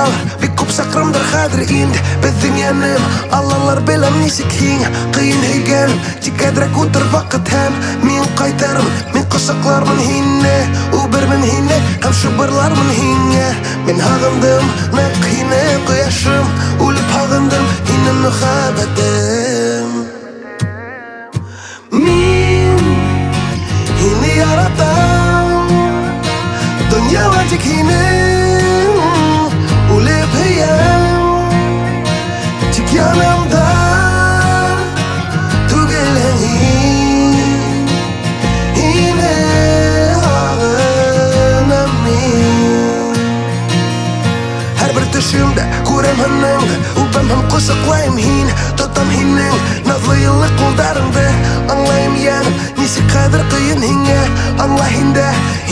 bağır bir kup sakramdır hadir indi Bizdin yanım Allahlar bilen nisik hiň Kıyın heygen Çikedrek udur vakit hem Min kaytarım Min kısaklarmın hinne Ubermin hinne Hem şubırlarmın hinne Min hağındım Nek hinne kıyaşım Ulup hağındım Hinne mühabetim Min Hinne yaratam Dünya vacik hinne Ulup heyem Çik yanımda Tugelen Hine ağınam min Her bir düşümde Kurem hannangda Ubam hem kusaklayım hin Tutam hinning Nazlı yıllık kuldarında Anlayım yanım Nisi kadir kıyın hinge Anlayın da